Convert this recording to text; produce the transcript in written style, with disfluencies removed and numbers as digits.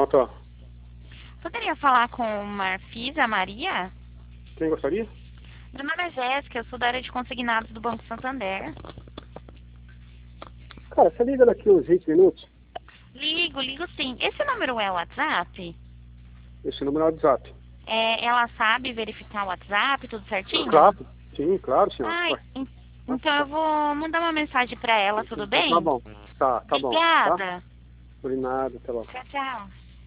Tô. Poderia falar com Marfisa Maria? Quem gostaria? Meu nome é Jéssica, eu sou da área de consignados do Banco Santander. Cara, você liga daqui uns 20 minutos? Ligo sim. Esse número é o WhatsApp? Esse número é o WhatsApp. Ela sabe verificar o WhatsApp, tudo certinho? Claro. Sim, claro, senhor. Ai, Ué, então eu vou mandar uma mensagem para ela, tudo tá bem? bom. Tá bom. Tá? Obrigada. Por nada, até logo. Tchau, tchau.